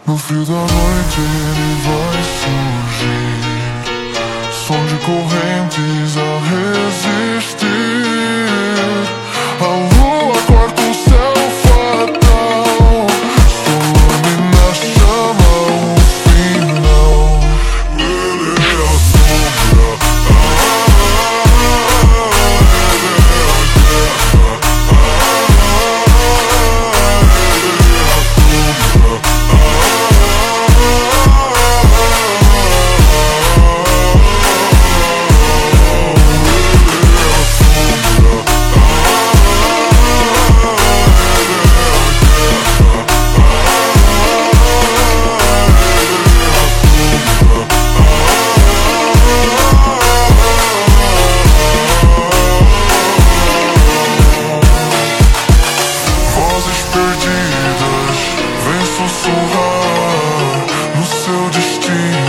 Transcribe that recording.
No fio da noite ele vai surgir, som de correntes a resistir. A lua corta o céu fatal, sua lâmina chama o final. Ele é a sombra, sussurrar no seu destino.